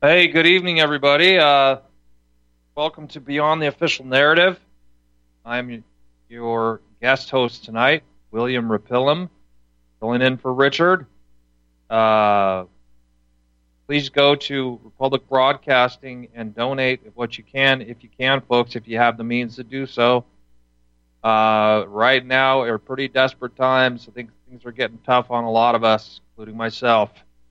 Hey, good evening, everybody. Welcome to Beyond the Official Narrative. I'm your guest host tonight, William Rapillum, filling in for Richard. Please go to Republic Broadcasting and donate what you can, if you can, folks, if you have the means to do so. Right now, are pretty desperate times. I think things are getting tough on a lot of us, including myself.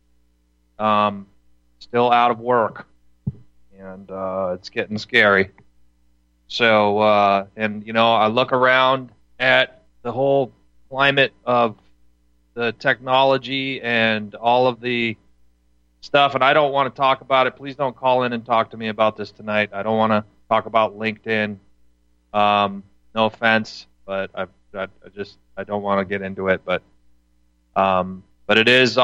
Still out of work. And it's getting scary. So, I look around at the whole climate of the technology and all of the stuff, and I don't want to talk about it. Please don't call in and talk to me about this tonight. I don't want to talk about LinkedIn. No offense, but I don't want to get into it. But it is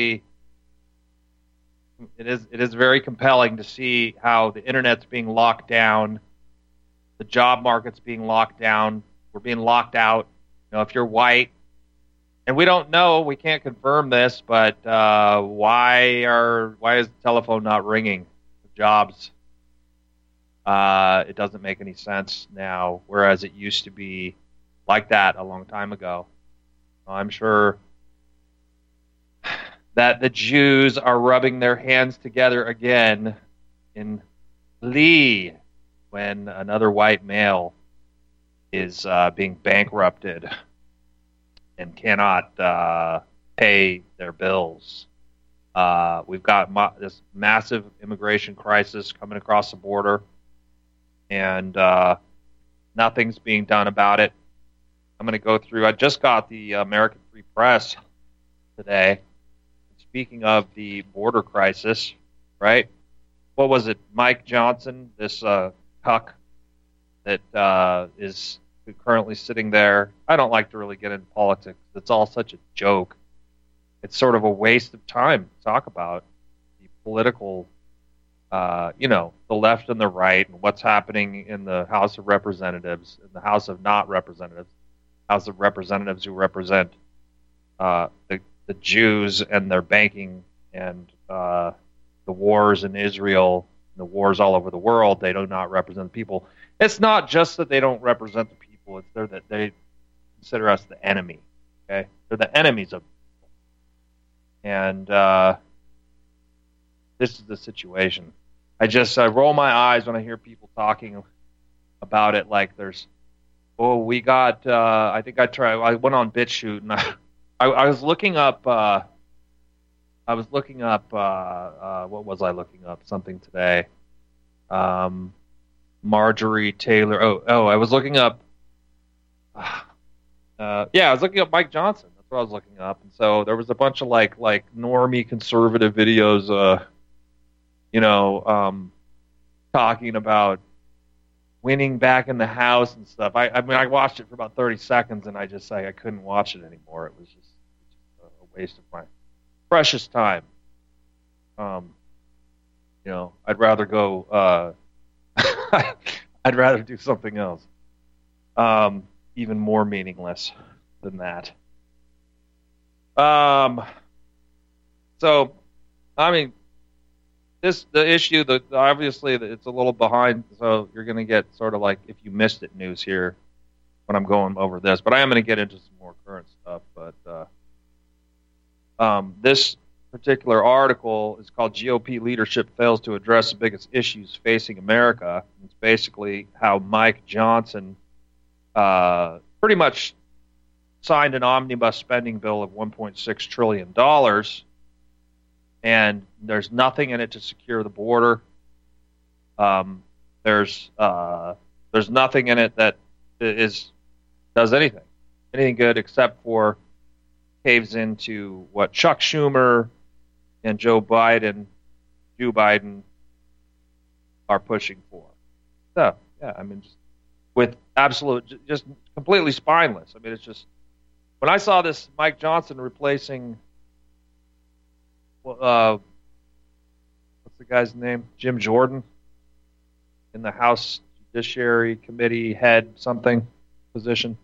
it is very compelling to see how the internet's being locked down, the job market's being locked down, we're being locked out. If you're white, and we don't know, we can't confirm this, but why is the telephone not ringing for jobs? It doesn't make any sense now, whereas it used to be like that a long time ago. I'm sure that the Jews are rubbing their hands together again in glee when another white male is being bankrupted and cannot pay their bills. We've got this massive immigration crisis coming across the border, and nothing's being done about it. I'm going to go through. I just got the American Free Press today. Speaking of the border crisis, right? What was it? Mike Johnson, this cuck that is currently sitting there. I don't like to really get into politics. It's all such a joke. It's sort of a waste of time to talk about the political, the left and the right, and what's happening in the House of Representatives, in the House of Not Representatives, House of Representatives who represent the Jews and their banking and the wars in Israel, the wars all over the world. They do not represent people. It's not just that they don't represent the people. It's that they consider us the enemy. Okay, they're the enemies of people. And this is the situation. I roll my eyes when I hear people talking about it like there's, we got. I went on BitChute and I was looking up. What was I looking up? Something today. Marjorie Taylor. I was looking up. I was looking up Mike Johnson. That's what I was looking up. And so there was a bunch of like normie conservative videos. Talking about winning back in the House and stuff. I watched it for about 30 seconds and I couldn't watch it anymore. It was just a waste of my precious time. I'd rather go. I'd rather do something else, even more meaningless than that. The issue that obviously it's a little behind, so you're going to get sort of like if you missed it news here when I'm going over this, but I am going to get into some more current stuff. But this particular article is called "GOP Leadership Fails to Address the Biggest Issues Facing America." It's basically how Mike Johnson pretty much signed an omnibus spending bill of $1.6 trillion. And there's nothing in it to secure the border. There's nothing in it that does anything good except for caves into what Chuck Schumer and Joe Biden are pushing for. So just with absolute, just completely spineless. It's just when I saw this Mike Johnson replacing. What's the guy's name? Jim Jordan in the House Judiciary Committee head something position.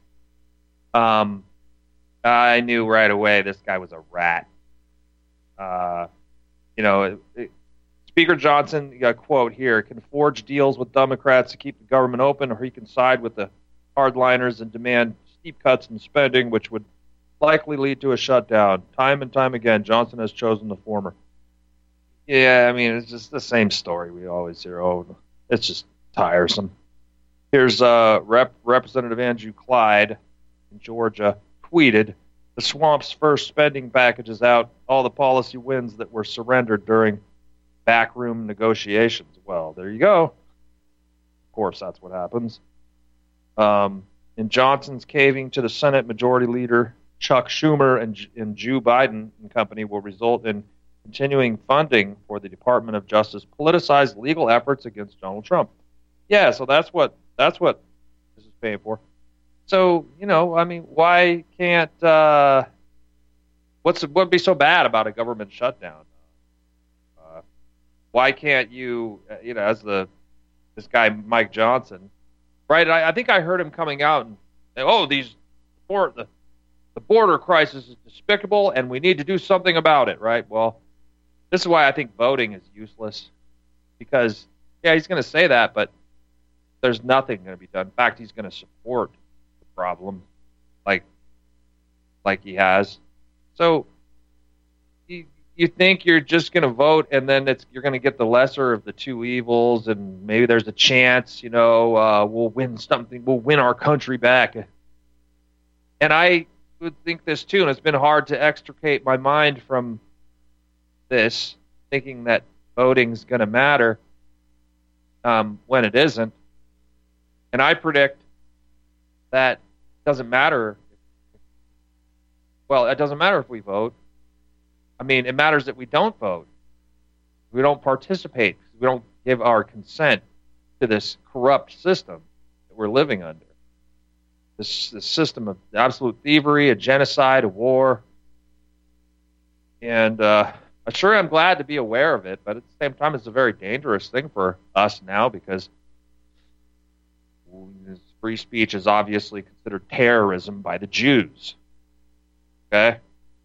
I knew right away this guy was a rat. It's Speaker Johnson, you got a quote here, can forge deals with Democrats to keep the government open, or he can side with the hardliners and demand steep cuts in spending, which would likely lead to a shutdown. Time and time again, Johnson has chosen the former. Yeah, I mean, it's just the same story we always hear. Oh, it's just tiresome. Here's Representative Andrew Clyde in Georgia tweeted, the swamp's first spending package is out. All the policy wins that were surrendered during backroom negotiations. Well, there you go. Of course, that's what happens. In Johnson's caving to the Senate Majority Leader Chuck Schumer and Joe Biden and company will result in continuing funding for the Department of Justice politicized legal efforts against Donald Trump. Yeah, so that's what this is paying for. So, I mean, why can't what'd be so bad about a government shutdown? Why can't you, as this guy Mike Johnson, right? I think I heard him coming out and say, "Oh, the border crisis is despicable, and we need to do something about it." Right? Well, this is why I think voting is useless, because he's going to say that, but there's nothing going to be done. In fact, he's going to support the problem, like he has. So you think you're just going to vote, and then you're going to get the lesser of the two evils, and maybe there's a chance, we'll win something, we'll win our country back. And I would think this too, and it's been hard to extricate my mind from this, thinking that voting's going to matter when it isn't. And I predict that it doesn't matter. Well, it doesn't matter if we vote. I mean, it matters that we don't vote. We don't participate. We don't give our consent to this corrupt system that we're living under. This system of absolute thievery, a genocide, a war. And sure, I'm glad to be aware of it, but at the same time, it's a very dangerous thing for us now, because free speech is obviously considered terrorism by the Jews. Okay?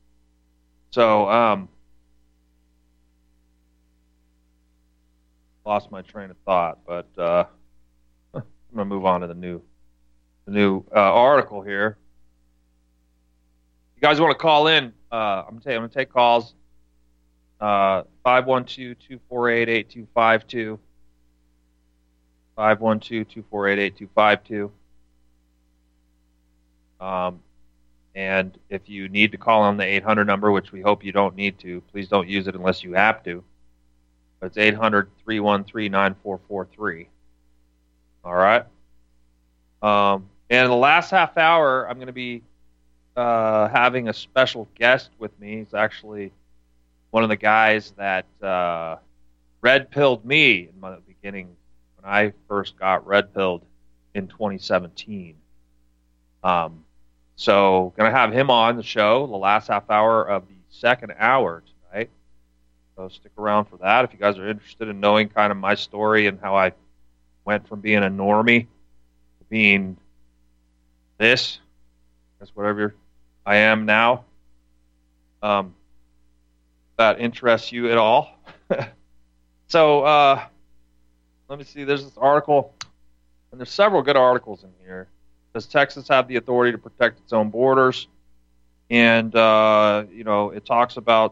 So, lost my train of thought, but I'm going to move on to the new article here. You guys want to call in? I'm going to take calls. 512-248-8252. 512-248-8252. And if you need to call on the 800 number, which we hope you don't need to, please don't use it unless you have to. It's 800-313-9443. All right. And in the last half hour, I'm going to be having a special guest with me. He's actually one of the guys that red-pilled me in the beginning when I first got red-pilled in 2017. So going to have him on the show the last half hour of the second hour tonight. So stick around for that if you guys are interested in knowing kind of my story and how I went from being a normie to being this. That's whatever I am now. That interests you at all. So let me see. There's this article, and there's several good articles in here. Does Texas have the authority to protect its own borders? And it talks about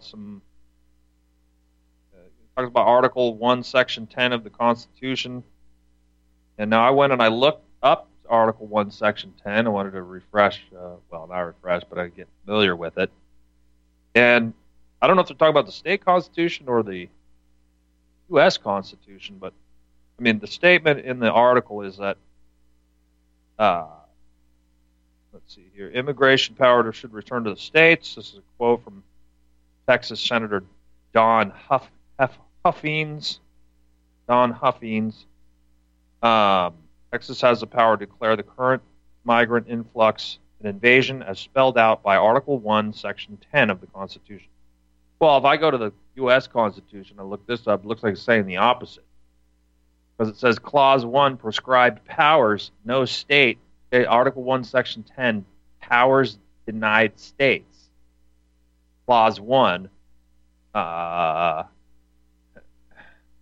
Article 1, Section 10 of the Constitution. And now I went and I looked up Article 1, Section 10. I wanted to refresh, not refresh, but I get familiar with it. And I don't know if they're talking about the state constitution or the U.S. Constitution, but I mean, the statement in the article is that let's see here. Immigration power should return to the states. This is a quote from Texas Senator Don Huffines. Texas has the power to declare the current migrant influx an invasion as spelled out by Article 1, Section 10 of the Constitution. Well, if I go to the U.S. Constitution and look this up, it looks like it's saying the opposite. Because it says Clause 1, prescribed powers, no state. Article 1, Section 10, powers denied states. Clause 1,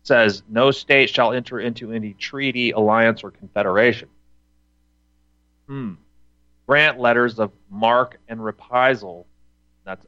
says no state shall enter into any treaty, alliance, or confederation. Grant letters of marque and reprisal. That's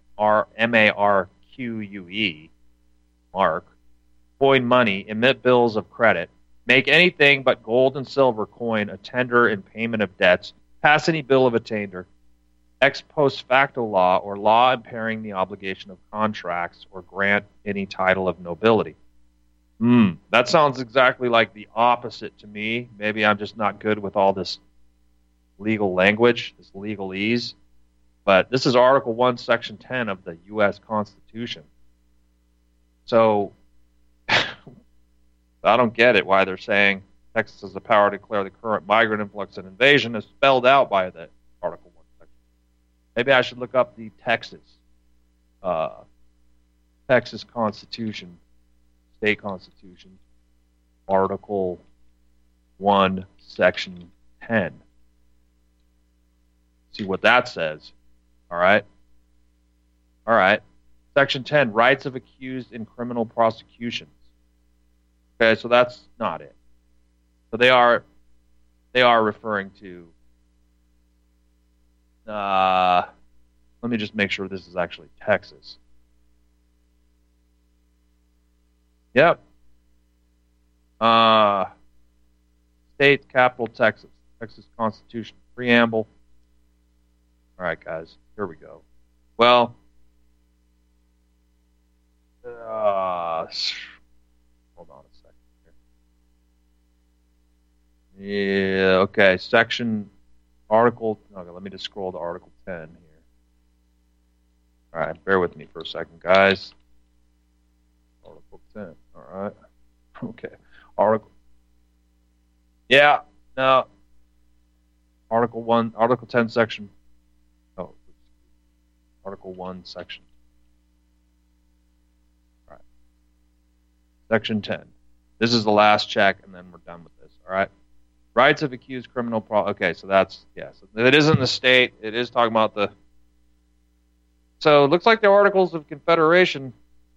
Marque. Mark. Coin money, emit bills of credit, make anything but gold and silver coin a tender in payment of debts, pass any bill of attainder, ex post facto law or law impairing the obligation of contracts, or grant any title of nobility. That sounds exactly like the opposite to me. Maybe I'm just not good with all this legal language, this legalese. But this is Article 1, Section 10 of the U.S. Constitution. So I don't get it why they're saying Texas has the power to declare the current migrant influx and invasion is spelled out by the Article 1 section. Maybe I should look up the Texas Constitution, state constitution, Article 1, Section 10. See what that says. All right. Section 10, rights of accused in criminal prosecutions. Okay, so that's not it. So they are referring to. Let me just make sure this is actually Texas. Yep. State capital Texas. Texas Constitution preamble. All right, guys. Here we go. Well. Hold on a second here. Yeah, okay. Article. Okay, let me just scroll to Article 10 here. All right, bear with me for a second, guys. Article 10. All right. Okay. Yeah, no. Article 1, Article 10, Section. Oh, Article 1, Section. Section 10. This is the last check, and then we're done with this. All right. Rights of accused criminal. Okay, so that's yes. It isn't the state. It is talking about the. So it looks like the Articles of Confederation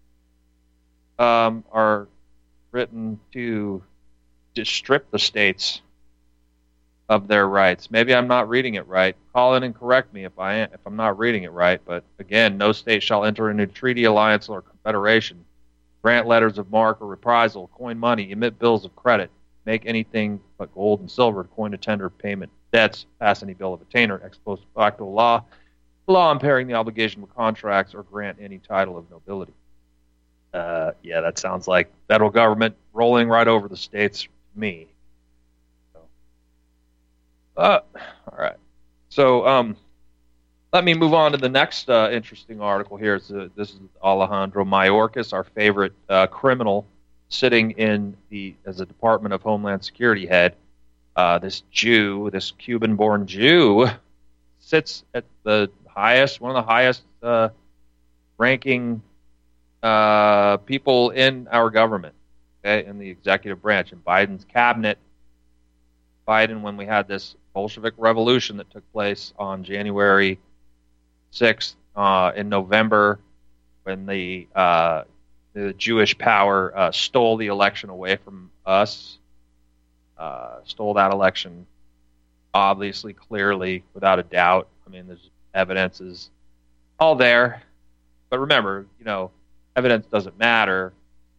are written to strip the states of their rights. Maybe I'm not reading it right. Call in and correct me if I'm not reading it right. But again, no state shall enter into treaty, alliance, or confederation, grant letters of marque or reprisal, coin money, emit bills of credit, make anything but gold and silver, coin a tender payment debts, pass any bill of attainder, ex post facto law impairing the obligation of contracts, or grant any title of nobility. Yeah, that sounds like federal government rolling right over the states to me. All right. So let me move on to the next interesting article here. This is Alejandro Mayorkas, our favorite criminal, sitting as a Department of Homeland Security head. This Cuban-born Jew, sits at one of the highest ranking people in our government, okay, in the executive branch, in Biden's cabinet. Biden, when we had this Bolshevik revolution that took place on January 6th, in November, when the Jewish power stole the election away from us, stole that election, obviously, clearly, without a doubt. I mean, there's evidence is all there. But remember, evidence doesn't matter.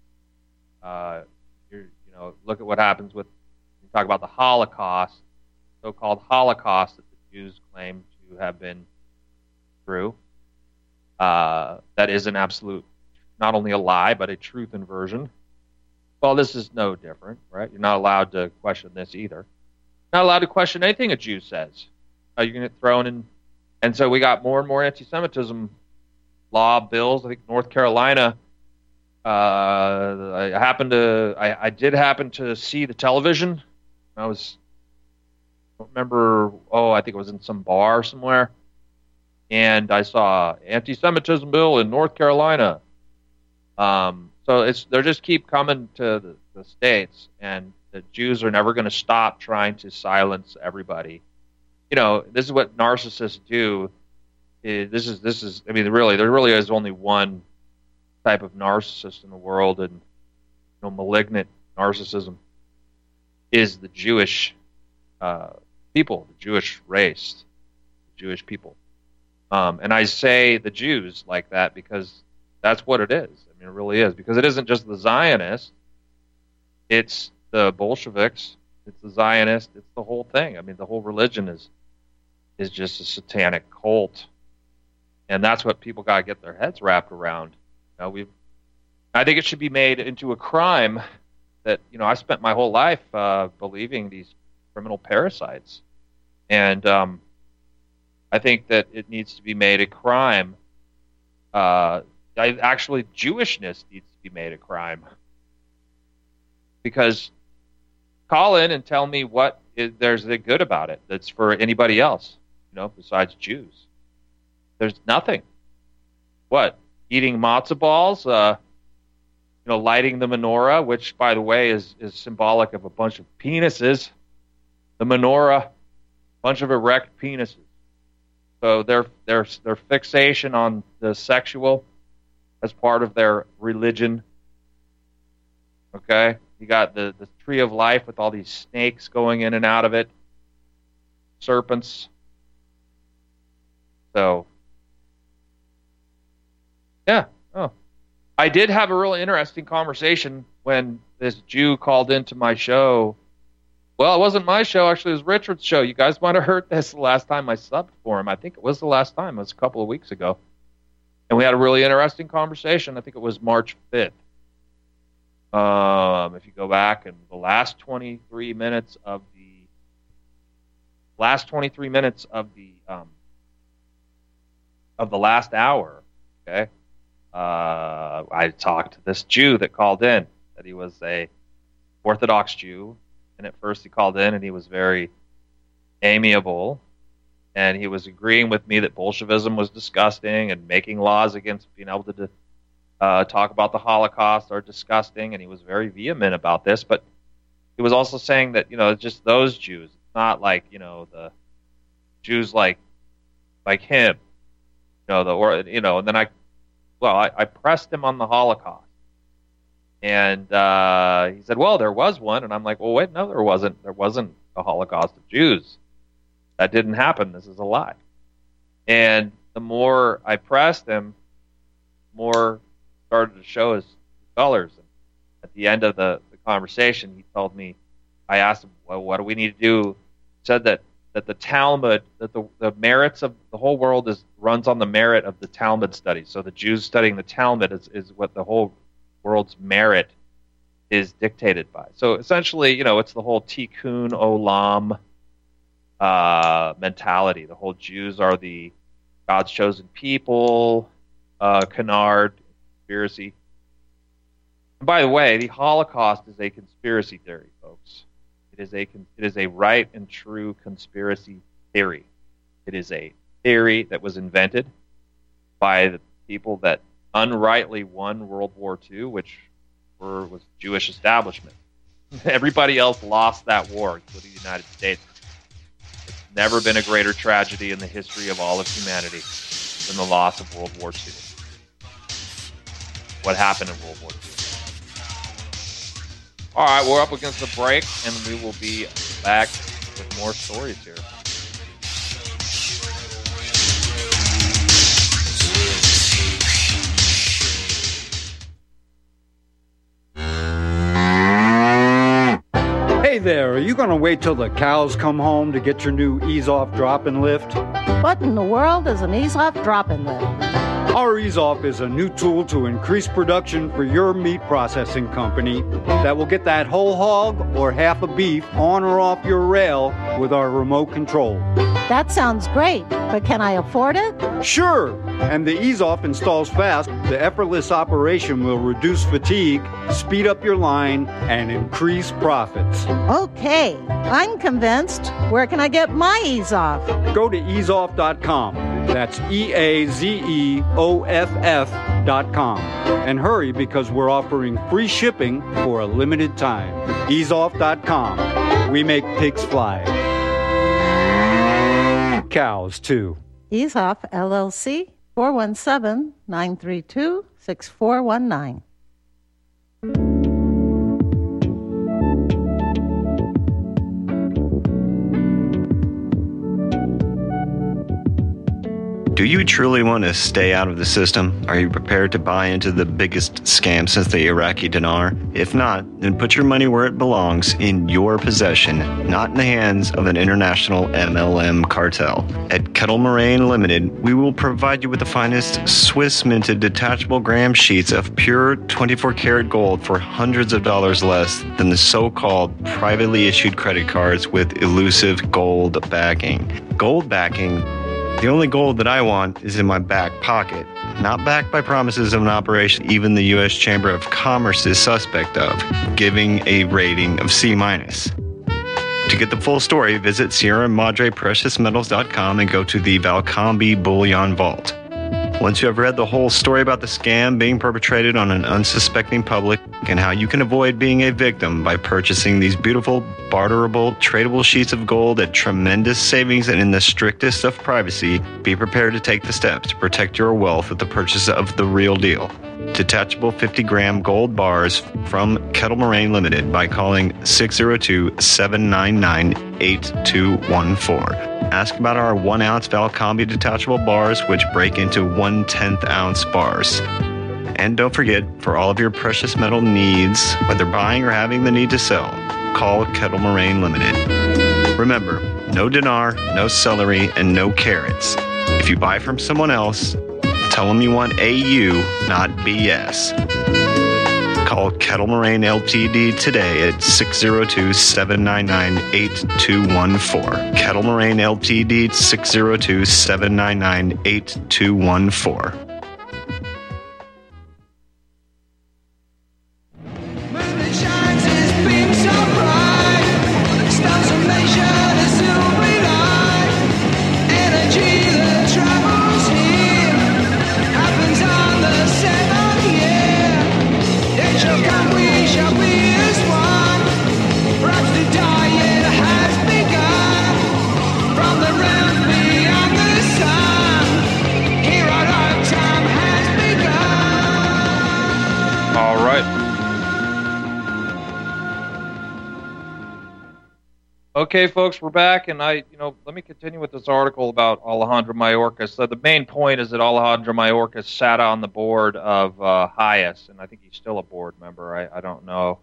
Look at what happens with, you talk about the Holocaust, so-called Holocaust that the Jews claim to have been true. That is an absolute, not only a lie, but a truth inversion. Well, this is no different, right? You're not allowed to question this either. Not allowed to question anything a Jew says. You're going to get thrown in. And so we got more and more anti-Semitism law bills. I think North Carolina, I did happen to see the television. I don't remember, I think it was in some bar somewhere. And I saw anti-Semitism bill in North Carolina. So they just keep coming to the states, and the Jews are never going to stop trying to silence everybody. This is what narcissists do. This is. I mean, really, there really is only one type of narcissist in the world, and malignant narcissism is the Jewish people, the Jewish race, the Jewish people. And I say the Jews like that because that's what it is. I mean, it really is. Because it isn't just the Zionists. It's the Bolsheviks. It's the Zionists. It's the whole thing. I mean, the whole religion is just a satanic cult. And that's what people got to get their heads wrapped around. I think it should be made into a crime that, I spent my whole life believing these criminal parasites. And I think that it needs to be made a crime. Actually, Jewishness needs to be made a crime. Because call in and tell me what there's good about it that's for anybody else, besides Jews. There's nothing. What? Eating matzah balls? Lighting the menorah, which, by the way, is symbolic of a bunch of penises. The menorah, bunch of erect penises. So their fixation on the sexual as part of their religion. Okay? You got the tree of life with all these snakes going in and out of it. Serpents. So, yeah. Oh. I did have a really interesting conversation when this Jew called into my show. Well, it wasn't my show. Actually, it was Richard's show. You guys might have heard this the last time I subbed for him. I think it was the last time. It was a couple of weeks ago. And we had a really interesting conversation. I think it was March 5th. If you go back and the last 23 minutes of the last hour, okay, I talked to this Jew that called in, that he was a Orthodox Jew, and at first he called in and he was very amiable, and he was agreeing with me that Bolshevism was disgusting and making laws against being able to talk about the Holocaust are disgusting, and he was very vehement about this. But he was also saying that just those Jews, it's not like the Jews like him, and then I pressed him on the Holocaust, and he said, "Well, there was one," and I'm like, "Well, wait, no, there wasn't. There wasn't a Holocaust of Jews. That didn't happen. This is a lie." And the more I pressed him, more started to show his colors. And at the end of the conversation, he told me, I asked him, well, what do we need to do? He said that the Talmud, that the merits of the whole world runs on the merit of the Talmud studies. So the Jews studying the Talmud is what the whole world's merit is dictated by. So essentially, it's the whole tikkun olam mentality. The whole Jews are the God's chosen people, canard, conspiracy. And by the way, the Holocaust is a conspiracy theory, folks. It is a right and true conspiracy theory. It is a theory that was invented by the people that unrightly won World War II, which was Jewish establishment. Everybody else lost that war, including the United States. It's never been a greater tragedy in the history of all of humanity than the loss of World War II. What happened in World War II? All right, we're up against the break, and we will be back with more stories here. Hey there, are you going to wait till the cows come home to get your new Ease-Off drop-in lift? What in the world is an Ease-Off drop-in lift? Our Ease-Off is a new tool to increase production for your meat processing company that will get that whole hog or half a beef on or off your rail with our remote control. That sounds great, but can I afford it? Sure, and the Ease-Off installs fast. The effortless operation will reduce fatigue, speed up your line, and increase profits. Okay, I'm convinced. Where can I get my Ease-Off? Go to easeoff.com. That's EAZEOFF.com. And hurry, because we're offering free shipping for a limited time. Easeoff.com. We make pigs fly. Cows, too. Ease-Off, LLC, 417-932-6419. Do you truly want to stay out of the system? Are you prepared to buy into the biggest scam since the Iraqi dinar? If not, then put your money where it belongs, in your possession, not in the hands of an international MLM cartel. At Kettle Moraine Limited, we will provide you with the finest Swiss minted detachable gram sheets of pure 24-karat gold for hundreds of dollars less than the so-called privately issued credit cards with elusive gold backing. Gold backing? The only gold that I want is in my back pocket, not backed by promises of an operation even the U.S. Chamber of Commerce is suspect of, giving a rating of C-. To get the full story, visit Sierra Madre PreciousMetals.com and go to the Valcambi Bullion Vault. Once you have read the whole story about the scam being perpetrated on an unsuspecting public and how you can avoid being a victim by purchasing these beautiful, barterable, tradable sheets of gold at tremendous savings and in the strictest of privacy, be prepared to take the steps to protect your wealth with the purchase of the real deal. Detachable 50-gram gold bars from Kettle Moraine Limited by calling 602-799-8214. Ask about our 1-ounce Valcambi detachable bars, which break into 1/10-ounce bars. And don't forget, for all of your precious metal needs, whether buying or having the need to sell, call Kettle Moraine Limited. Remember, no dinar, no celery, and no carrots. If you buy from someone else, tell them you want AU, not BS. Call Kettle Moraine Ltd. today at 602-799-8214. Kettle Moraine Ltd. 602-799-8214. Okay, folks, we're back, and let me continue with this article about Alejandro Mayorkas. So the main point is that Alejandro Mayorkas sat on the board of HIAS, and I think he's still a board member. I don't know.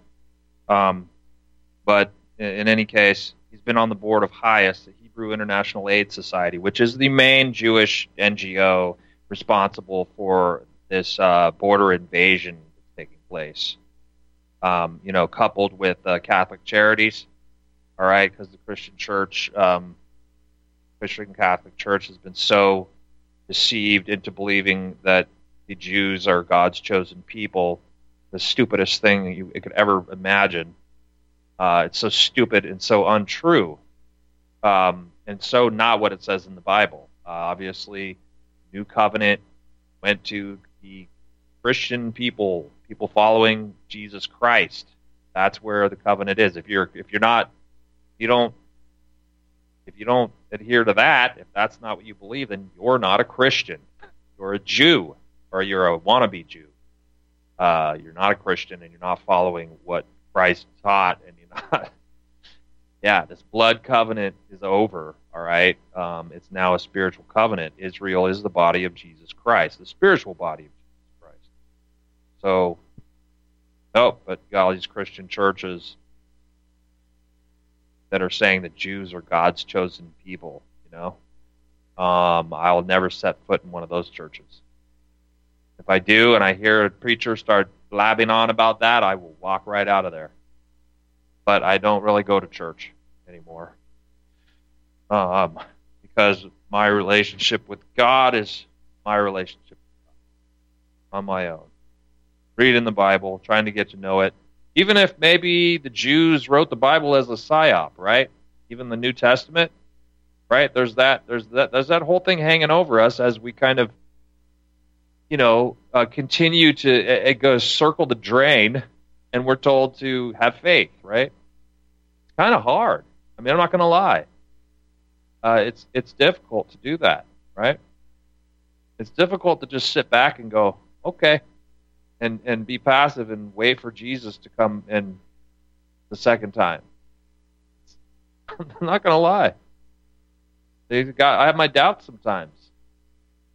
But in any case, he's been on the board of HIAS, the Hebrew International Aid Society, which is the main Jewish NGO responsible for this border invasion that's taking place. Coupled with Catholic Charities. All right, because the Christian Church, Christian Catholic Church, has been so deceived into believing that the Jews are God's chosen people, the stupidest thing you could ever imagine. It's so stupid and so untrue, and so not what it says in the Bible. Obviously, New Covenant went to the Christian people following Jesus Christ. That's where the covenant is. If you don't adhere to that, if that's not what you believe, then you're not a Christian. You're a Jew, or you're a wannabe Jew. You're not a Christian, and you're not following what Christ taught, and you're not. Yeah, this blood covenant is over. All right, it's now a spiritual covenant. Israel is the body of Jesus Christ, the spiritual body of Jesus Christ. So, but you got all these Christian churches that are saying that Jews are God's chosen people, I'll never set foot in one of those churches. If I do and I hear a preacher start blabbing on about that, I will walk right out of there. But I don't really go to church anymore. Because my relationship with God is my relationship with God on my own. Reading the Bible, trying to get to know it. Even if maybe the Jews wrote the Bible as a psyop, right? Even the New Testament, right? There's that whole thing hanging over us as we kind of, continue to. It goes circle the drain, and we're told to have faith, right? It's kind of hard. I mean, I'm not going to lie. It's difficult to do that, right? It's difficult to just sit back and go, okay. And be passive and wait for Jesus to come in the second time. I'm not going to lie. I have my doubts sometimes.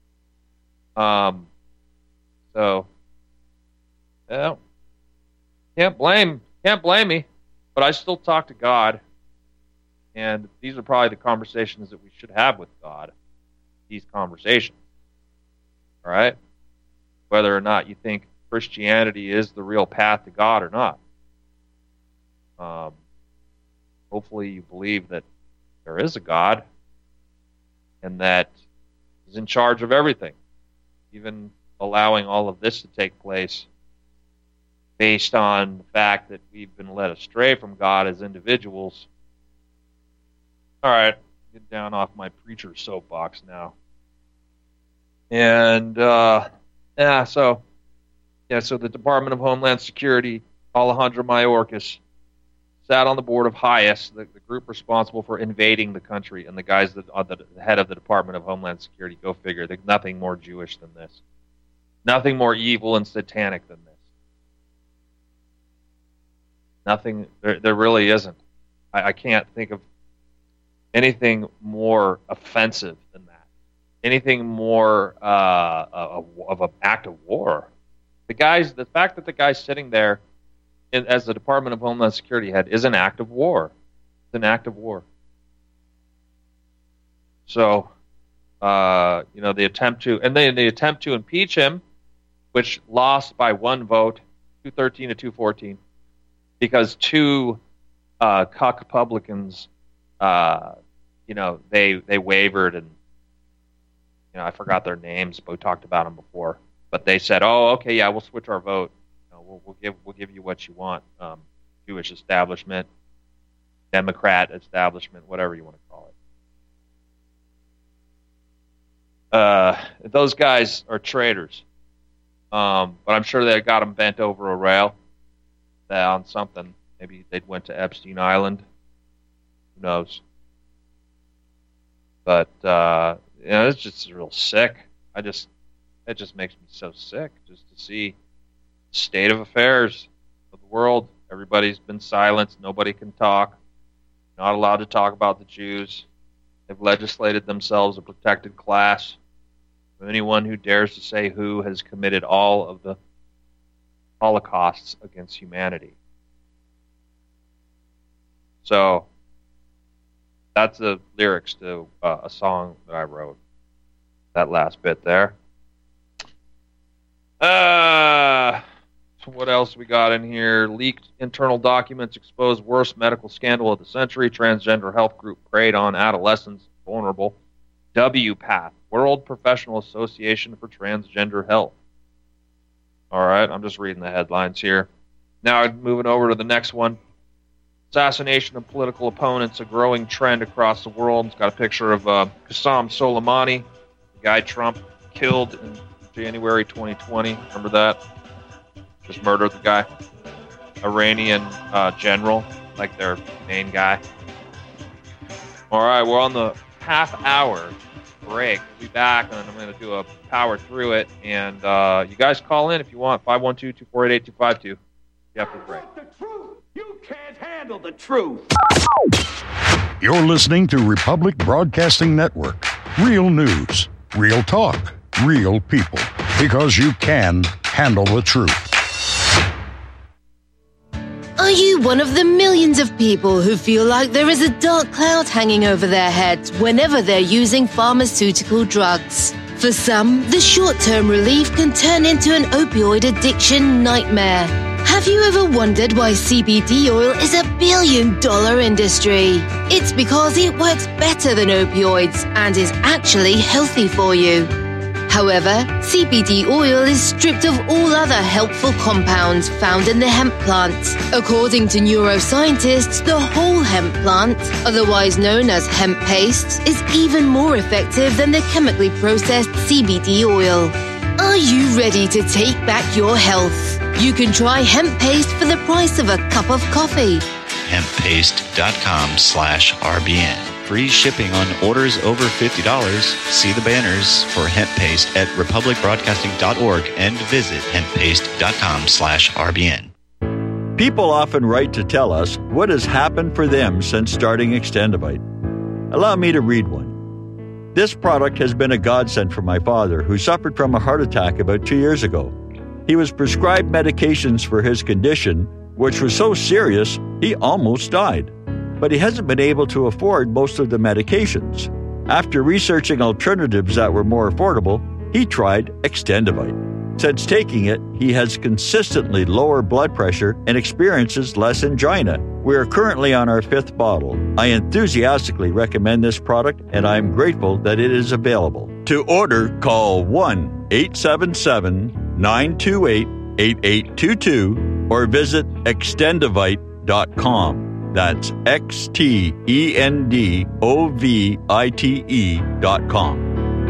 So, yeah, can't blame me, but I still talk to God, and these are probably the conversations that we should have with God. These conversations, all right? Whether or not you think Christianity is the real path to God or not. Hopefully you believe that there is a God and that He's in charge of everything, even allowing all of this to take place based on the fact that we've been led astray from God as individuals. All right, get down off my preacher soapbox now. And, so the Department of Homeland Security, Alejandro Mayorkas, sat on the board of HIAS, the group responsible for invading the country, and the guys that are the head of the Department of Homeland Security. Go figure. There's nothing more Jewish than this. Nothing more evil and satanic than this. Nothing. There really isn't. I can't think of anything more offensive than that. Anything more of an act of war. The fact that the guy's sitting there as the Department of Homeland Security head is an act of war. It's an act of war. So, the attempt to impeach him, which lost by one vote, 213 to 214, because two cuck publicans, they wavered, and I forgot their names, but we talked about them before. But they said, "Oh, okay, yeah, we'll switch our vote. We'll give you what you want." Jewish establishment, Democrat establishment, whatever you want to call it. Those guys are traitors. But I'm sure they got them bent over a rail on something. Maybe they went to Epstein Island. Who knows? But it's just real sick. It just makes me so sick just to see the state of affairs of the world. Everybody's been silenced. Nobody can talk. Not allowed to talk about the Jews. They've legislated themselves a protected class. Anyone who dares to say who has committed all of the holocausts against humanity. So that's the lyrics to a song that I wrote. That last bit there. What else we got in here? Leaked internal documents expose worst medical scandal of the century. Transgender health group preyed on adolescents vulnerable. WPATH, World Professional Association for Transgender Health. All right, I'm just reading the headlines here. Now moving over to the next one. Assassination of political opponents, a growing trend across the world. It's got a picture of Qasem Soleimani, the guy Trump killed in January 2020. Remember that? Just murdered the guy. Iranian general, like their main guy. All right, we're on the half-hour break. We'll be back, and I'm going to do a power through it. And you guys call in if you want. 512-248-8252. After the break. The truth. You can't handle the truth. You're listening to Republic Broadcasting Network. Real news, real talk, real people. Because you can handle the truth. Are you one of the millions of people who feel like there is a dark cloud hanging over their heads whenever they're using pharmaceutical drugs? For some, the short-term relief can turn into an opioid addiction nightmare. Have you ever wondered why CBD oil is a billion-dollar industry? It's because it works better than opioids and is actually healthy for you. However, CBD oil is stripped of all other helpful compounds found in the hemp plant. According to neuroscientists, the whole hemp plant, otherwise known as hemp paste, is even more effective than the chemically processed CBD oil. Are you ready to take back your health? You can try hemp paste for the price of a cup of coffee. Hemppaste.com/RBN. Free shipping on orders over $50. See the banners for hemp paste at republicbroadcasting.org and visit hemppaste.com/RBN. People often write to tell us what has happened for them since starting Extendivite. Allow me to read one. This product has been a godsend for my father, who suffered from a heart attack about 2 years ago. He was prescribed medications for his condition, which was so serious he almost died. But he hasn't been able to afford most of the medications. After researching alternatives that were more affordable, he tried Extendivite. Since taking it, he has consistently lower blood pressure and experiences less angina. We are currently on our 5th bottle. I enthusiastically recommend this product, and I am grateful that it is available. To order, call 1-877-928-8822 or visit extendivite.com. That's XTENDOVITE.com.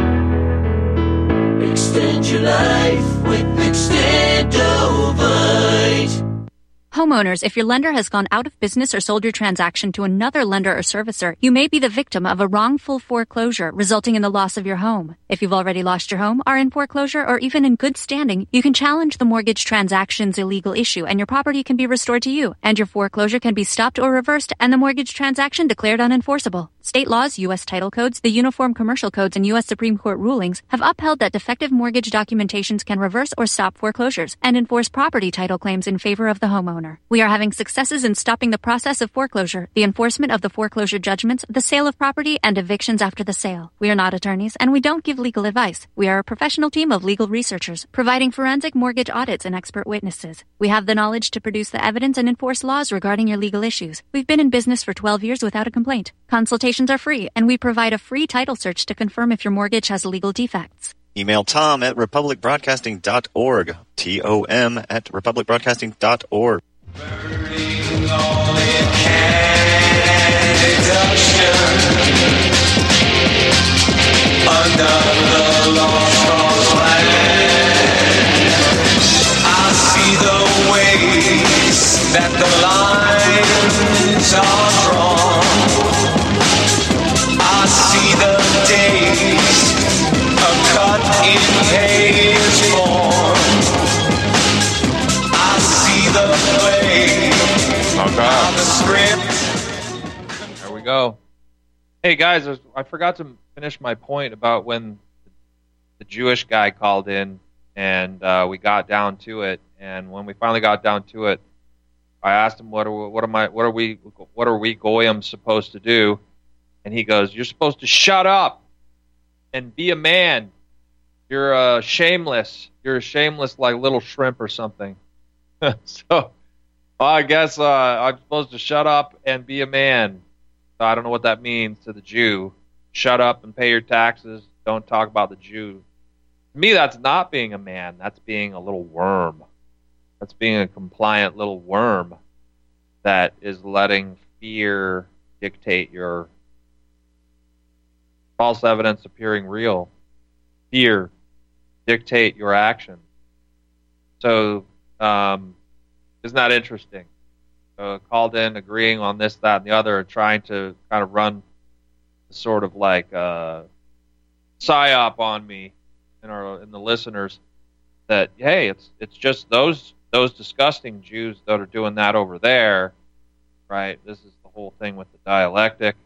Extend your life with Extendovite. Homeowners, if your lender has gone out of business or sold your transaction to another lender or servicer, you may be the victim of a wrongful foreclosure resulting in the loss of your home. If you've already lost your home, are in foreclosure, or even in good standing, you can challenge the mortgage transaction's illegal issue and your property can be restored to you, and your foreclosure can be stopped or reversed and the mortgage transaction declared unenforceable. State laws, U.S. title codes, the Uniform Commercial Codes, and U.S. Supreme Court rulings have upheld that defective mortgage documentations can reverse or stop foreclosures and enforce property title claims in favor of the homeowner. We are having successes in stopping the process of foreclosure, the enforcement of the foreclosure judgments, the sale of property, and evictions after the sale. We are not attorneys, and we don't give legal advice. We are a professional team of legal researchers, providing forensic mortgage audits and expert witnesses. We have the knowledge to produce the evidence and enforce laws regarding your legal issues. We've been in business for 12 years without a complaint. Consultations are free, and we provide a free title search to confirm if your mortgage has legal defects. Email Tom at republicbroadcasting.org. TOM at republicbroadcasting.org. Burning all it can, deduction. Under the lost cause land, I see the ways that the lines are drawn. I see the days of cut in page form. I see the play. Oh, God. The script. There we go. Hey, guys, I forgot to finish my point about when the Jewish guy called in and we got down to it. And when we finally got down to it, I asked him, what are we goyim supposed to do? And he goes, you're supposed to shut up and be a man. You're shameless. You're shameless like little shrimp or something. So I guess I'm supposed to shut up and be a man. So I don't know what that means to the Jew. Shut up and pay your taxes. Don't talk about the Jew. To me, that's not being a man. That's being a little worm. That's being a compliant little worm that is letting fear dictate your false evidence appearing real. Fear dictate your actions. So, isn't that interesting? Called in, agreeing on this, that, and the other, trying to kind of run sort of like psyop on me in the listeners that, hey, it's just those disgusting Jews that are doing that over there, right? This is the whole thing with the dialectic.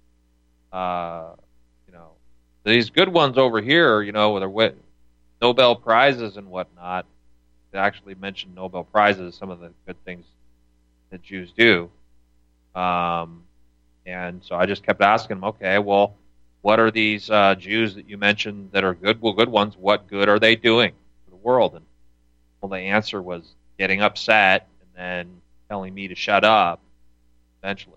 These good ones over here, with Nobel Prizes and whatnot. They actually mentioned Nobel Prizes, some of the good things that Jews do. And so I just kept asking them, okay, well, what are these Jews that you mentioned that are good? Well, good ones, what good are they doing for the world? And well, the answer was getting upset and then telling me to shut up eventually.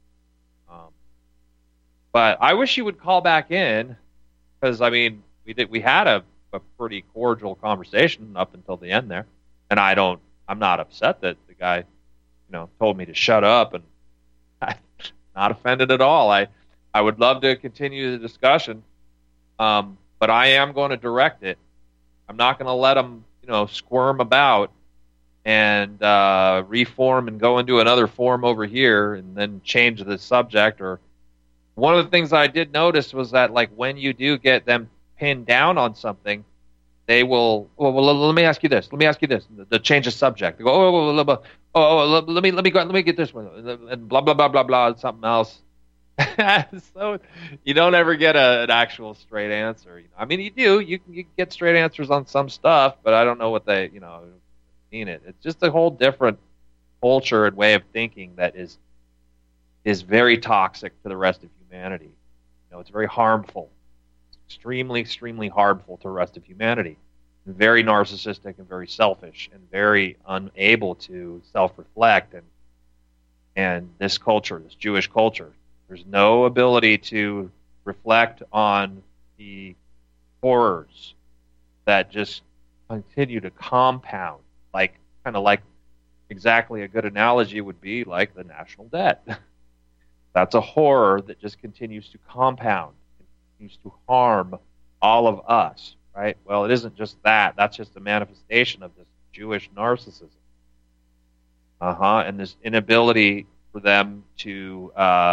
But I wish you would call back in, because, we had a pretty cordial conversation up until the end there. And I'm not upset that the guy, told me to shut up, and I'm not offended at all. I would love to continue the discussion, but I am going to direct it. I'm not going to let him, squirm about and reform and go into another form over here and then change the subject. Or one of the things I did notice was that, like, when you do get them pinned down on something, they will. Well, let me ask you this. Let me ask you this. The change of subject. They go, let me get this one, and blah blah blah blah blah, something else. So you don't ever get an actual straight answer. I mean, you do. You can get straight answers on some stuff, but I don't know what they, mean it. It's just a whole different culture and way of thinking that is very toxic to the rest of humanity. It's very harmful. It's extremely, extremely harmful to the rest of humanity. Very narcissistic and very selfish and very unable to self-reflect. And this culture, this Jewish culture, there's no ability to reflect on the horrors that just continue to compound, kind of like exactly a good analogy would be like the national debt. That's a horror that just continues to compound, continues to harm all of us, right? Well, it isn't just that. That's just a manifestation of this Jewish narcissism. And this inability for them to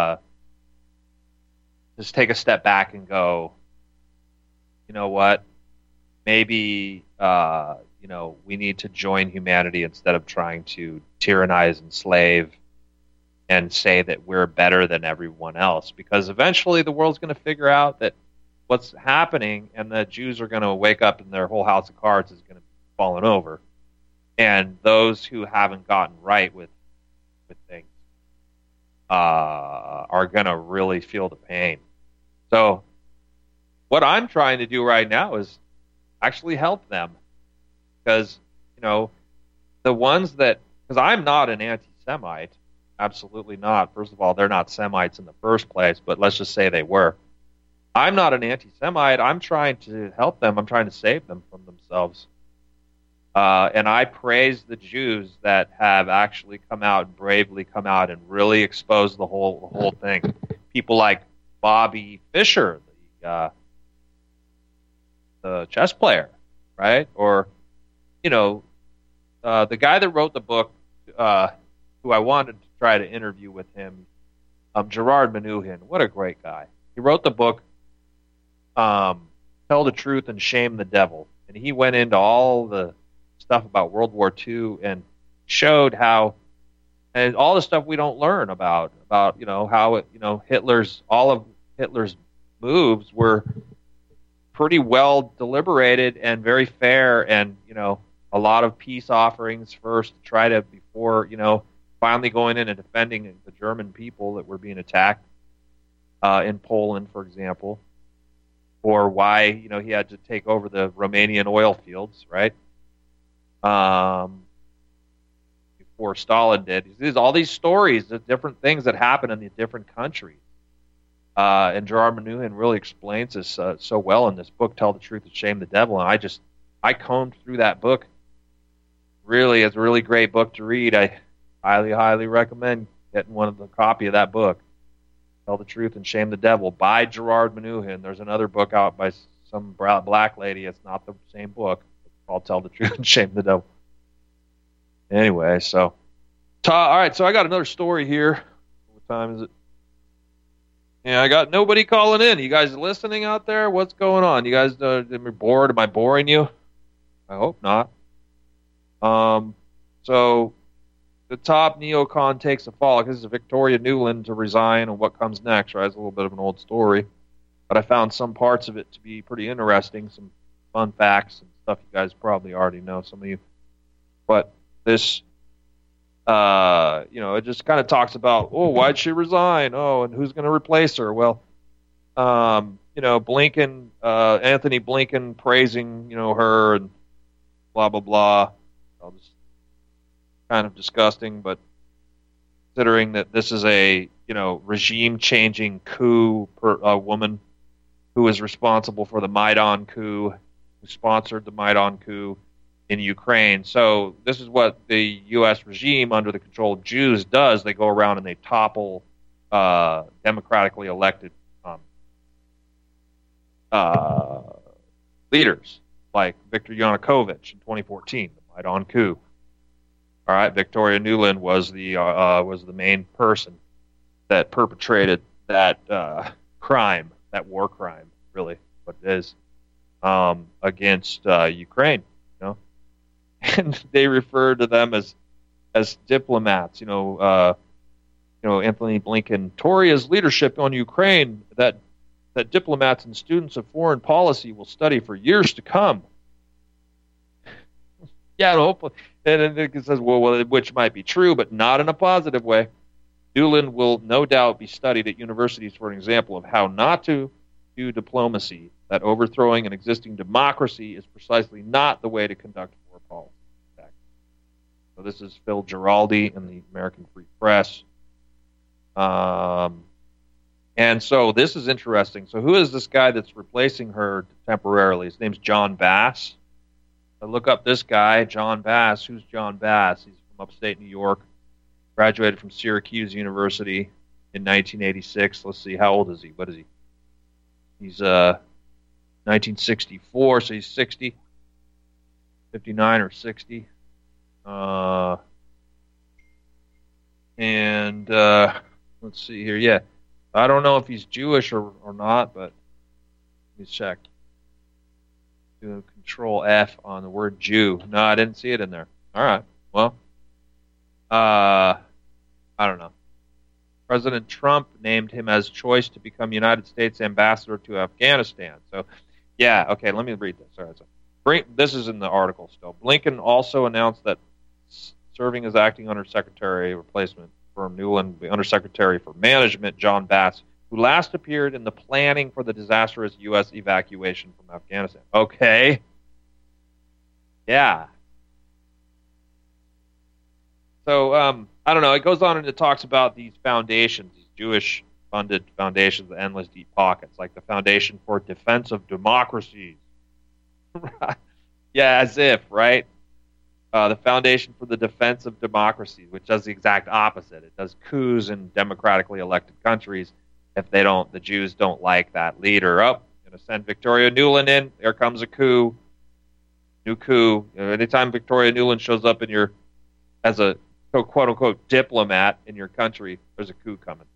just take a step back and go, you know what? Maybe, we need to join humanity instead of trying to tyrannize, enslave, and say that we're better than everyone else. Because eventually the world's going to figure out that what's happening, and the Jews are going to wake up and their whole house of cards is going to be falling over. And those who haven't gotten right with things are going to really feel the pain. So what I'm trying to do right now is actually help them. Because, the ones that, because I'm not an anti-Semite, absolutely not. First of all, they're not Semites in the first place, but let's just say they were. I'm not an anti-Semite. I'm trying to help them. I'm trying to save them from themselves. And I praise the Jews that have actually bravely come out and really exposed the whole thing. People like Bobby Fischer, the chess player, right? Or, the guy that wrote the book, who I wanted to try to interview with him, Gerard Menuhin. What a great guy. He wrote the book, Tell the Truth and Shame the Devil. And he went into all the stuff about World War II and showed how, and all the stuff we don't learn about how all of Hitler's moves were pretty well deliberated and very fair, and a lot of peace offerings first to try to, before finally going in and defending the German people that were being attacked in Poland, for example, or why he had to take over the Romanian oil fields, right? Before Stalin did. There's all these stories of different things that happen in the different countries. And Gerard Menuhin really explains this so well in this book, Tell the Truth and Shame the Devil. And I combed through that book. Really, it's a really great book to read. I highly, highly recommend getting a copy of that book, Tell the Truth and Shame the Devil, by Gerard Menuhin. There's another book out by some black lady. It's not the same book. It's called Tell the Truth and Shame the Devil. Anyway, so all right, so I got another story here. What time is it? Yeah, I got nobody calling in. You guys listening out there? What's going on? You guys bored? Am I boring you? I hope not. So the top neocon takes a fall. This is Victoria Nuland to resign, and what comes next, right? It's a little bit of an old story, but I found some parts of it to be pretty interesting, some fun facts and stuff you guys probably already know, some of you. But this, it just kind of talks about, why'd she resign? And who's going to replace her? Well, Blinken, Anthony Blinken praising, her and blah, blah, blah. Just kind of disgusting, but considering that this is a, regime-changing coup woman who is responsible for the Maidan coup, who sponsored the Maidan coup in Ukraine. So this is what the U.S. regime under the control of Jews does. They go around and they topple democratically elected leaders, like Viktor Yanukovych in 2014, the Maidan coup. All right, Victoria Nuland was the main person that perpetrated that crime, that war crime, really, what it is, against Ukraine. And they refer to them as diplomats. Anthony Blinken, Toria's leadership on Ukraine that diplomats and students of foreign policy will study for years to come. Yeah, hopefully. And it says, well, which might be true, but not in a positive way. Nuland will no doubt be studied at universities for an example of how not to do diplomacy, that overthrowing an existing democracy is precisely not the way to conduct foreign policy. So this is Phil Giraldi in the American Free Press. And so this is interesting. So who is this guy that's replacing her temporarily? His name's John Bass. I look up this guy, John Bass. Who's John Bass? He's from upstate New York. Graduated from Syracuse University in 1986. Let's see, how old is he? What is he? He's 1964, so he's 60. 59 or 60. Let's see here. Yeah, I don't know if he's Jewish or not, but let me check. Do Control F on the word Jew. No, I didn't see it in there. All right. Well, I don't know. President Trump named him as choice to become United States ambassador to Afghanistan. So, yeah, okay, let me read this. All right, so this is in the article still. Blinken also announced that serving as acting undersecretary replacement for Nuland, the undersecretary for management, John Bass, who last appeared in the planning for the disastrous U.S. evacuation from Afghanistan. Okay. Yeah. So, I don't know. It goes on and it talks about these foundations, these Jewish-funded foundations with endless deep pockets, like the Foundation for Defense of Democracies. Yeah, as if, right? The Foundation for the Defense of Democracy, which does the exact opposite. It does coups in democratically elected countries if the Jews don't like that leader. Oh, going to send Victoria Nuland in. There comes a coup. New coup. Anytime Victoria Nuland shows up as a quote-unquote diplomat in your country, there's a coup coming.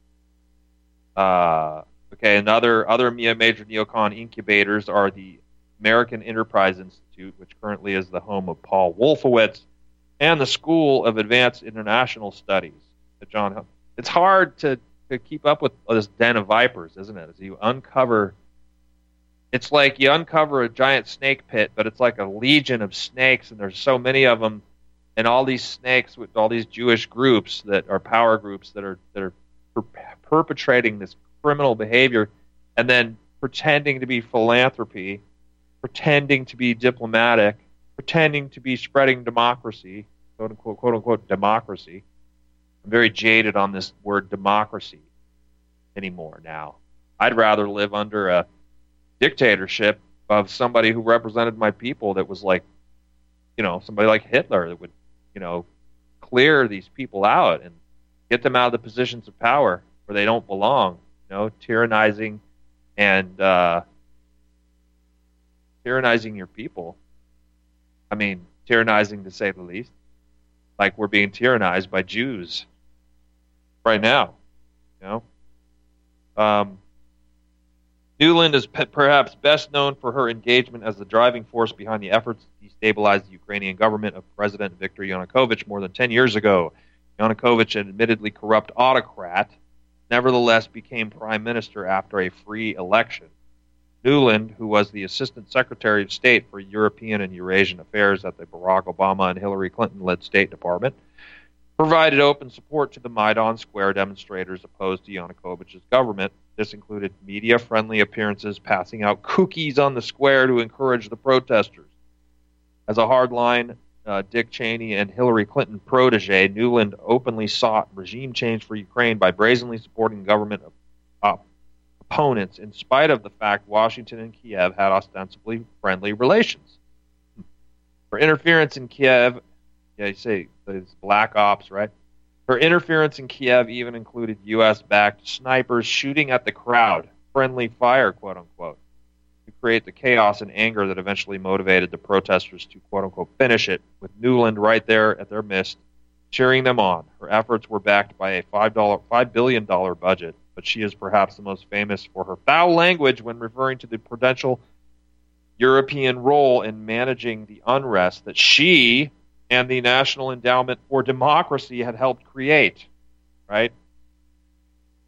Okay, and other major neocon incubators are the American Enterprise Institute, which currently is the home of Paul Wolfowitz, and the School of Advanced International Studies at John Hunt. It's hard to keep up with this den of vipers, isn't it? As you uncover, it's like you uncover a giant snake pit, but it's like a legion of snakes, and there's so many of them, and all these snakes with all these Jewish groups that are power groups that are perpetrating this criminal behavior, and then pretending to be philanthropy, pretending to be diplomatic, pretending to be spreading democracy, quote unquote democracy. I'm very jaded on this word democracy anymore now. I'd rather live under a dictatorship of somebody who represented my people that was like, somebody like Hitler that would, clear these people out and get them out of the positions of power where they don't belong, tyrannizing and tyrannizing your people. I mean, tyrannizing to say the least. Like we're being tyrannized by Jews right now, Nuland is perhaps best known for her engagement as the driving force behind the efforts to destabilize the Ukrainian government of President Viktor Yanukovych more than 10 years ago. Yanukovych, an admittedly corrupt autocrat, nevertheless became prime minister after a free election. Nuland, who was the Assistant Secretary of State for European and Eurasian Affairs at the Barack Obama and Hillary Clinton-led State Department, provided open support to the Maidan Square demonstrators opposed to Yanukovych's government. This included media-friendly appearances, passing out cookies on the square to encourage the protesters. As a hardline Dick Cheney and Hillary Clinton protege, Nuland openly sought regime change for Ukraine by brazenly supporting government opponents, in spite of the fact Washington and Kiev had ostensibly friendly relations. For interference in Kiev, you say it's black ops, right? Her interference in Kiev even included U.S.-backed snipers shooting at the crowd, friendly fire, quote-unquote, to create the chaos and anger that eventually motivated the protesters to, quote-unquote, finish it, with Nuland right there at their midst, cheering them on. Her efforts were backed by a $5 billion budget, but she is perhaps the most famous for her foul language when referring to the potential European role in managing the unrest that she and the National Endowment for Democracy had helped create, right?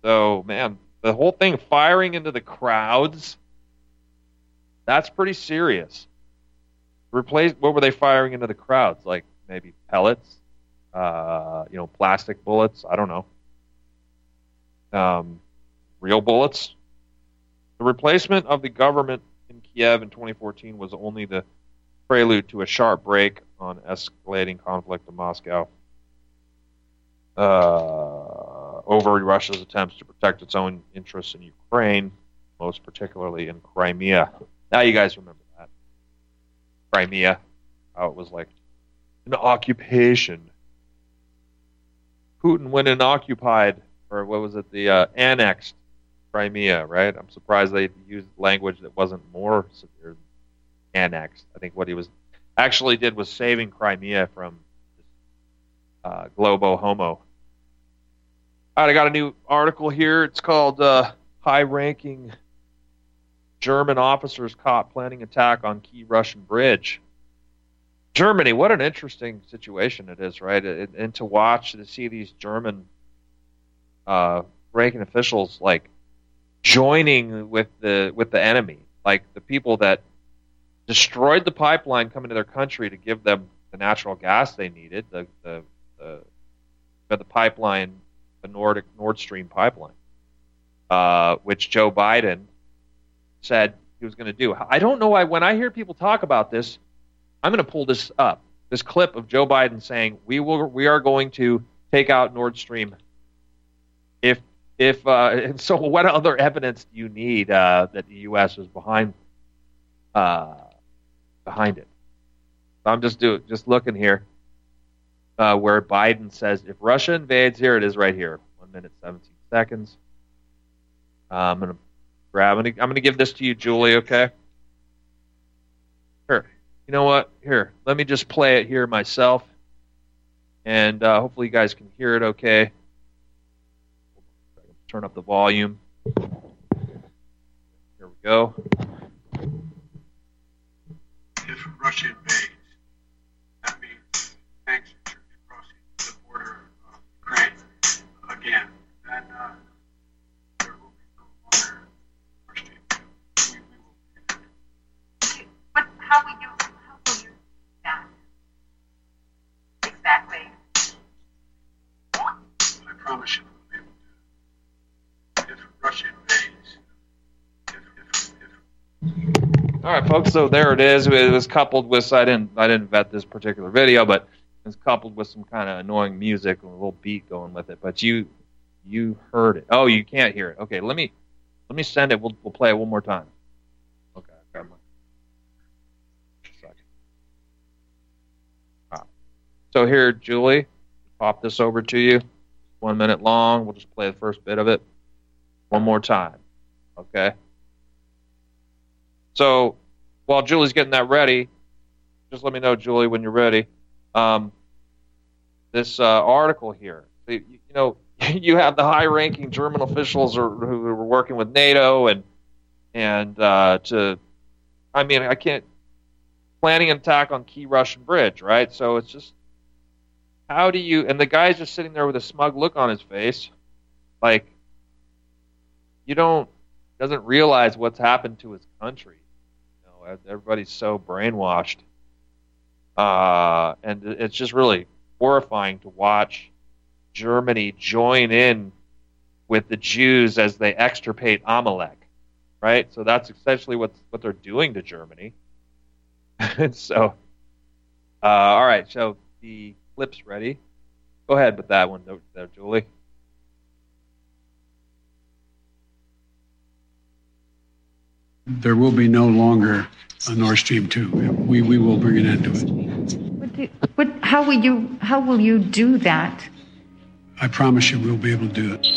So, man, the whole thing firing into the crowds, that's pretty serious. What were they firing into the crowds? Like maybe pellets, plastic bullets? I don't know. Real bullets? The replacement of the government in Kiev in 2014 was only the prelude to a sharp break on escalating conflict in Moscow over Russia's attempts to protect its own interests in Ukraine, most particularly in Crimea. Now you guys remember that. Crimea, how it was like an occupation. Putin went and occupied, or what was it, the annexed Crimea, right? I'm surprised they used language that wasn't more severe than annexed. I think what he was actually did was saving Crimea from Globo Homo. All right, I got a new article here. It's called High-Ranking German Officers Caught Planning Attack on Key Russian Bridge. Germany, what an interesting situation it is, right? And to see these German ranking officials like joining with the enemy, like the people that destroyed the pipeline coming to their country to give them the natural gas they needed, the pipeline, the Nord Stream pipeline, which Joe Biden said he was going to do. I don't know why when I hear people talk about this, I'm going to pull this up, this clip of Joe Biden saying we are going to take out Nord Stream. And so what other evidence do you need that the U.S. was behind it? I'm just looking here where Biden says if Russia invades, here it is right here, 1 minute 17 seconds. I'm gonna give this to you, Julie. Okay. Here, you know what? Here, let me just play it here myself, and hopefully you guys can hear it. Okay. Turn up the volume. Here we go. If Russia invades, that means tanks are crossing the border of Ukraine again. Then there will be no longer Nord Stream 2. We will be in it. But how will you do that? Exactly. I promise you. Russia invades. All right, folks. So there it is. It was coupled with I didn't vet this particular video, but it was coupled with some kind of annoying music and a little beat going with it. But you heard it. Oh, you can't hear it. Okay, let me send it. We'll play it one more time. Okay, got my second. All right. So here, Julie, pop this over to you. 1 minute long. We'll just play the first bit of it. One more time, okay? So while Julie's getting that ready, just let me know, Julie, when you're ready. This article here, you have the high-ranking German officials who were working with NATO planning an attack on key Russian bridge, right? So it's just, and the guy's just sitting there with a smug look on his face, like, doesn't realize what's happened to his country. Everybody's so brainwashed. And it's just really horrifying to watch Germany join in with the Jews as they extirpate Amalek, right? So that's essentially what they're doing to Germany. So, all right, so the clip's ready. Go ahead with that one there, Julie. There will be no longer a Nord Stream 2. We will bring an end to it. How will you do that? I promise you we'll be able to do it.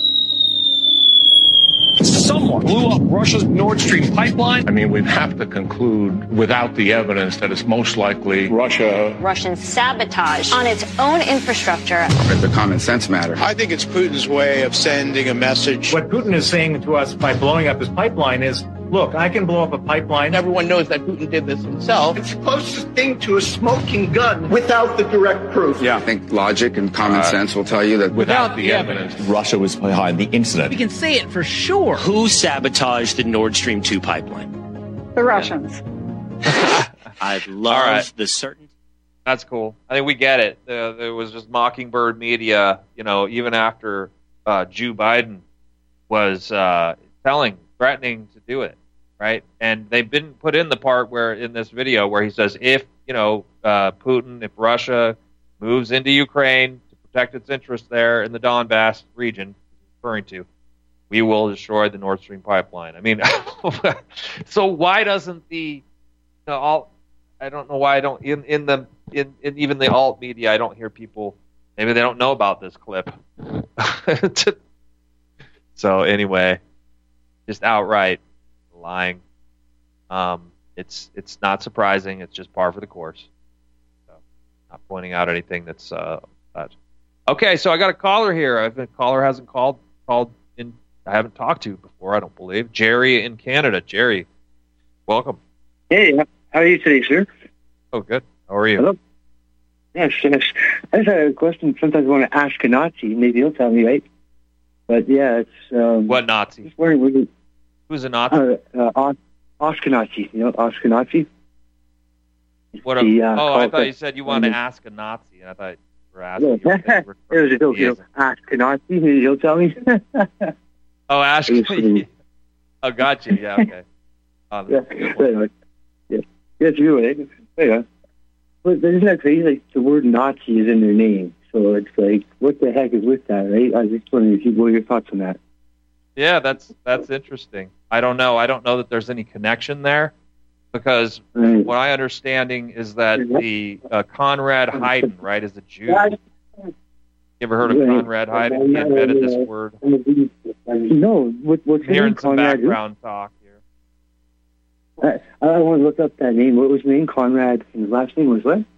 Someone blew up Russia's Nord Stream pipeline. I mean, we'd have to conclude without the evidence that it's most likely Russian sabotage on its own infrastructure. It's a common sense matter. I think it's Putin's way of sending a message. What Putin is saying to us by blowing up his pipeline is, Look, I can blow up a pipeline. Everyone knows that Putin did this himself. It's closest thing to a smoking gun without the direct proof. Yeah, I think logic and common sense will tell you that without the evidence, Russia was behind the incident. We can say it for sure. Who sabotaged the Nord Stream 2 pipeline? The Russians. I love the certainty. That's cool. I think we get it. There was just Mockingbird media, even after Joe Biden was threatening to do it, right? And they've been put in the part where in this video where he says, if Putin, if Russia moves into Ukraine to protect its interests there in the Donbass region, referring to, we will destroy the Nord Stream pipeline. I mean, so why doesn't I don't know why I don't in even the alt media I don't hear people, maybe they don't know about this clip. So anyway, just outright lying. It's not surprising. It's just par for the course. So, not pointing out anything that's that. Okay, so I got a caller here. A caller hasn't called in. I haven't talked to before. I don't believe. Jerry in Canada. Jerry, welcome. Hey, how are you today, sir? Oh, good. How are you? Hello. Yes. I just had a question. Sometimes I want to ask a Nazi. Maybe he'll tell me, right? But yeah, it's what Nazi? Just wondering, who's a Nazi? Ashkenazi. Ashkenazi. What? I thought you said you wanted to ask a Nazi, and I thought you were asking. It was a joke. Ashkenazi. Maybe he'll tell me. Oh, Ashkenazi. Oh, gotcha. Yeah. Okay. Yeah, it's you, right? Yeah. But isn't that crazy? Like, the word Nazi is in their name. So it's like, what the heck is with that, right? I was just wondering what are your thoughts on that? Yeah, that's interesting. I don't know. I don't know that there's any connection there because what I understanding is that the Conrad Hayden, right, is a Jew. You ever heard of Conrad Hayden? He invented this word. No. What's hearing some background talk. I want to look up that name. What was his name? Conrad. And his last name was what?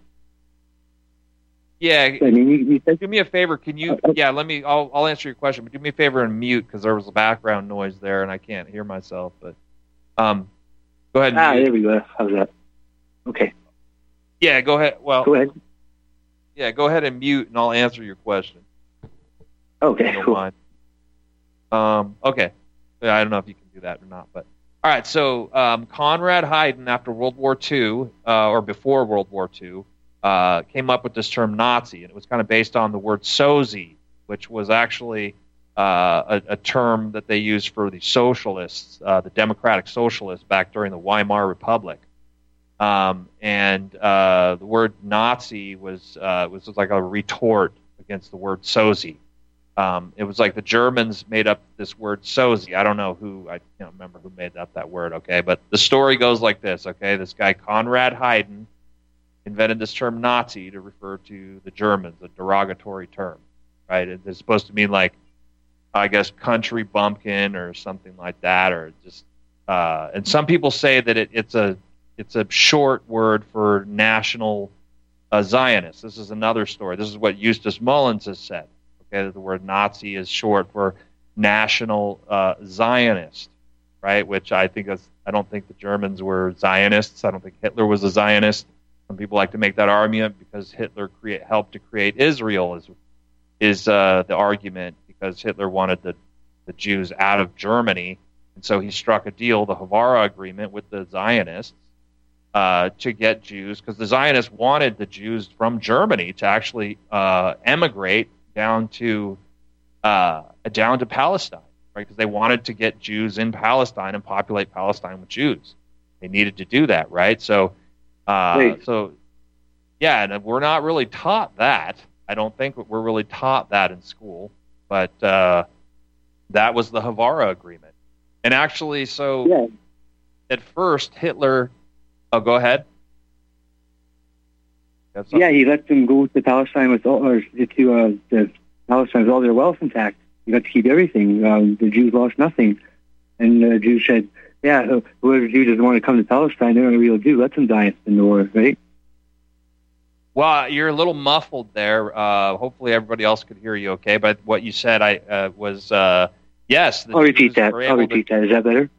Yeah. I mean, you said, do me a favor. Can you? Yeah. I'll answer your question, but do me a favor and mute because there was a background noise there and I can't hear myself. But go ahead. There we go. How's that? Okay. Yeah. Go ahead. Well. Go ahead. Yeah. Go ahead and mute, and I'll answer your question. Okay. Cool. Mind. Okay. I don't know if you can do that or not, but. All right, so Conrad Hayden, after World War II, or before World War II, came up with this term Nazi, and it was kind of based on the word Sozi, which was actually a term that they used for the socialists, the democratic socialists back during the Weimar Republic. And the word Nazi was like a retort against the word Sozi. It was like the Germans made up this word Sozi. I don't know who, I can't remember who made up that word, okay? But the story goes like this, okay? This guy, Conrad Hayden, invented this term Nazi to refer to the Germans, a derogatory term, right? It's supposed to mean like, I guess, country bumpkin or something like that, or just, and some people say that it's a short word for national Zionist. This is another story. This is what Eustace Mullins has said. The word Nazi is short for national Zionist, right? Which I don't think the Germans were Zionists. I don't think Hitler was a Zionist. Some people like to make that argument because Hitler helped to create Israel is the argument because Hitler wanted the Jews out of Germany, and so he struck a deal, the Havara Agreement, with the Zionists to get Jews, because the Zionists wanted the Jews from Germany to actually emigrate down to Palestine, right? Because they wanted to get Jews in Palestine and populate Palestine with Jews. They needed to do that, right? So, yeah, and we're not really taught that. I don't think we're really taught that in school, but that was the Havara Agreement. And actually, at first Hitler. Oh, go ahead. Yeah, he let them go to Palestine with Palestine with all their wealth intact. You got to keep everything. The Jews lost nothing, and the Jews said, "Yeah, whoever Jew doesn't want to come to Palestine, they're not a real Jew. Let them die in the war, right?" Well, you're a little muffled there. Hopefully, everybody else could hear you okay. But what you said, was yes. I'll repeat that. Is that better?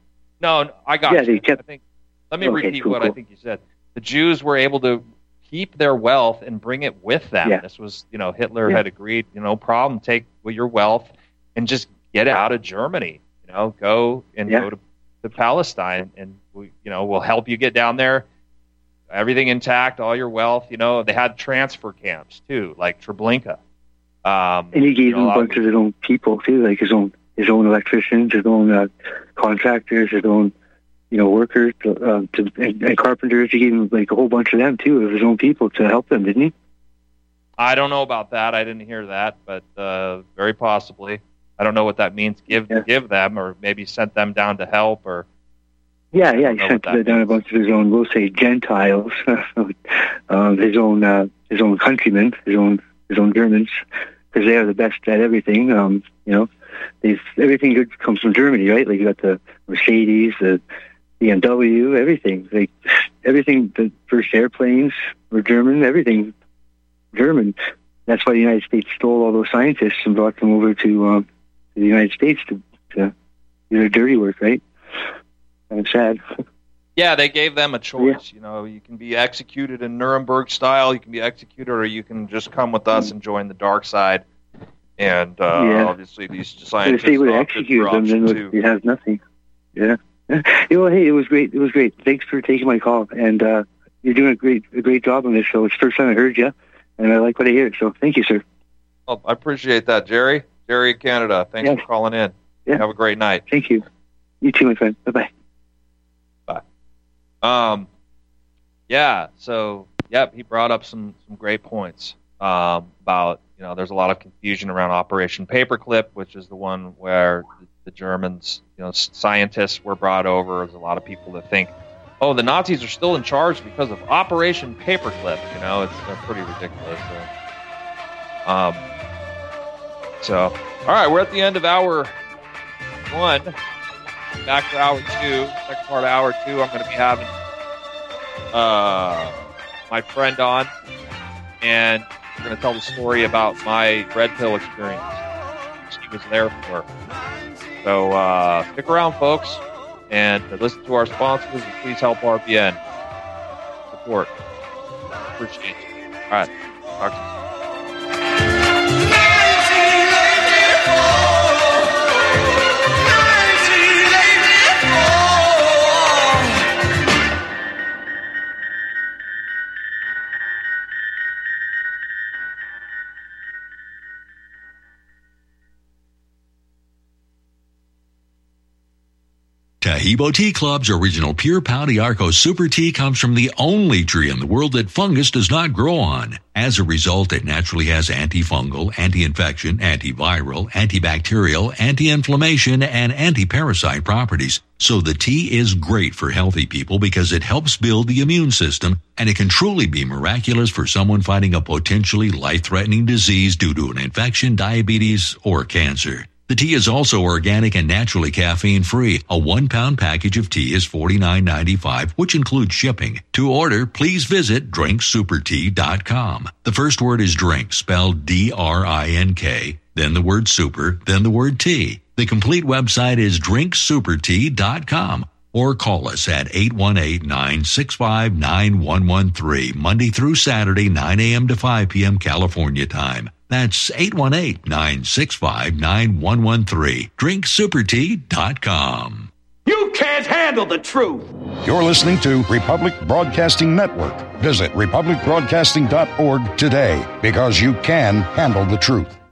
No, I got you. I think. Let me repeat cool. I think you said. The Jews were able to keep their wealth and bring it with them. Yeah. This was, Hitler had agreed, no problem, take your wealth and just get out of Germany. Go to Palestine, and we'll help you get down there. Everything intact, all your wealth. They had transfer camps too, like Treblinka. And he gave them a bunch of his own people too, like his own electricians, his own contractors, his own workers and carpenters. He gave him like a whole bunch of them too, of his own people to help them, didn't he? I don't know about that. I didn't hear that, but very possibly. I don't know what that means. Give them, or maybe sent them down to help, or he sent down a bunch of his own, we'll say Gentiles, his own countrymen, his own Germans, because they are the best at everything. Everything good comes from Germany, right? Like you got the Mercedes, the BMW, everything. Like everything, the first airplanes were German. Everything German. That's why the United States stole all those scientists and brought them over to the United States to do their dirty work, right? And it's sad. Yeah, they gave them a choice. Yeah. You can be executed in Nuremberg style, you can be executed, or you can just come with us and join the dark side. And obviously these scientists... If they would execute them, then we have nothing. Yeah. Hey, it was great. It was great. Thanks for taking my call. And you're doing a great job on this show. It's the first time I heard you, and I like what I hear. So thank you, sir. Well, I appreciate that, Jerry. Jerry in Canada. Thanks for calling in. Yeah. Have a great night. Thank you. You too, my friend. Bye-bye. Bye. So, he brought up some great points about, there's a lot of confusion around Operation Paperclip, which is the one where the Germans, scientists were brought over. There's a lot of people that think, the Nazis are still in charge because of Operation Paperclip. It's pretty ridiculous. So, all right, we're at the end of hour 1. Back to hour 2, second part of hour 2. I'm going to be having my friend on, and we're going to tell the story about my red pill experience. She was there for. So stick around, folks, and listen to our sponsors, and please help RPN support. Appreciate you. All right, talk to you. Taheebo Tea Club's original Pure Pau d'Arco Super Tea comes from the only tree in the world that fungus does not grow on. As a result, it naturally has antifungal, anti-infection, antiviral, antibacterial, anti-inflammation, and anti-parasite properties. So the tea is great for healthy people because it helps build the immune system, and it can truly be miraculous for someone fighting a potentially life-threatening disease due to an infection, diabetes, or cancer. The tea is also organic and naturally caffeine-free. A 1-pound package of tea is $49.95, which includes shipping. To order, please visit drinksupertea.com. The first word is drink, spelled D-R-I-N-K, then the word super, then the word tea. The complete website is drinksupertea.com. Or call us at 818-965-9113, Monday through Saturday, 9 a.m. to 5 p.m. California time. That's 818-965-9113. drinksupertea.com. You can't handle the truth. You're listening to Republic Broadcasting Network. Visit republicbroadcasting.org today, because you can handle the truth.